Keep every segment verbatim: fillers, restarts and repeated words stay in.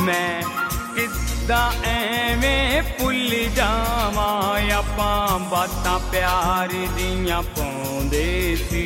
मैं किद्दां एवें भुल जावां आपां बातां प्यार दियां पाउंदे सी।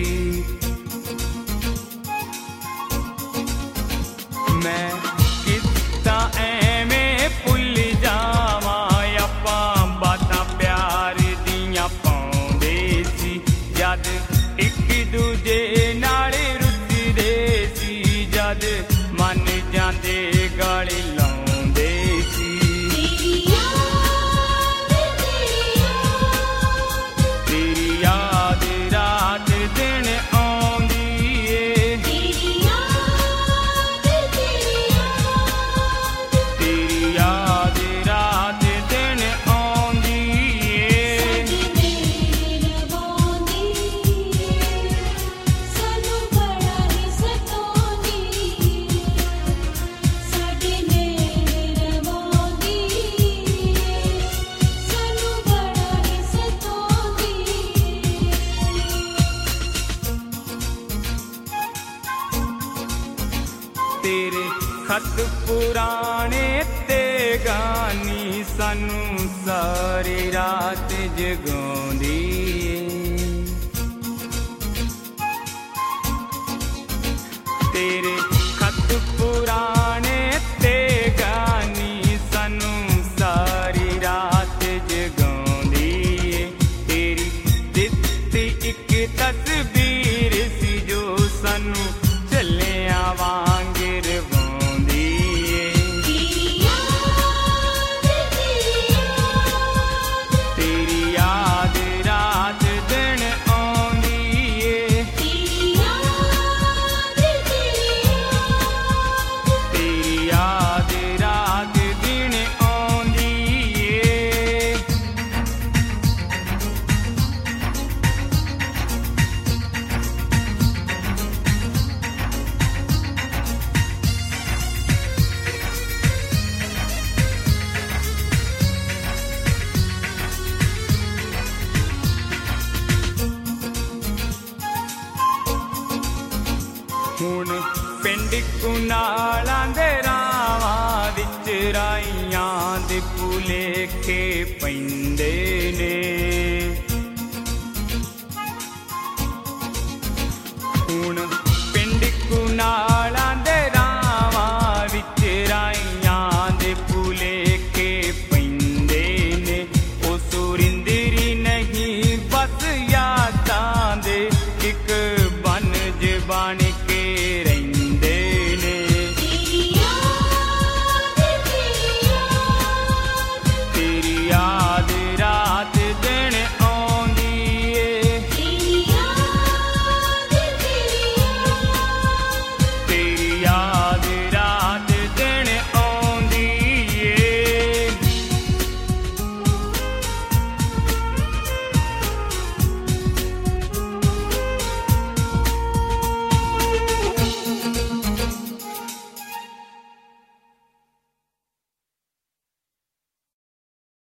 मैं किद्दां एवें भुल जावां आपां बातां प्यार दियां पाउंदे सी। जद एक दूजे नाल रुठदे सी, जद मन जांदे गाली लाउंदे सी। तेरी याद तेरी याद तेरी याद रात दिन आउंदी ए। तेरी याद तेरी याद तेरी याद रात दिन आउंदी ए। साडी रवांदी सानू बड़ा ही सताउंदी। साडी रवांदी सानू बड़ा ही सताउंदी। तेरे खत पुराने ते गानी सानू सारी रात जगाउंदी ए। तेरे खत पुराने ते गानी सानू सारी रात जगाउंदी ए। तेरी दित्ती इक तस्वीर सी जो सानू झल्लियां वांग रवाउंदी ए। तेरी याद तेरी याद तेरी याद रात दिन आउंदी ए। तेरी याद तेरी याद तेरी याद रात दिन आउंदी ए। हुण पिंड कुनालां दे रावां विच राइयां दे भुलेखे पैंदे ने। हुण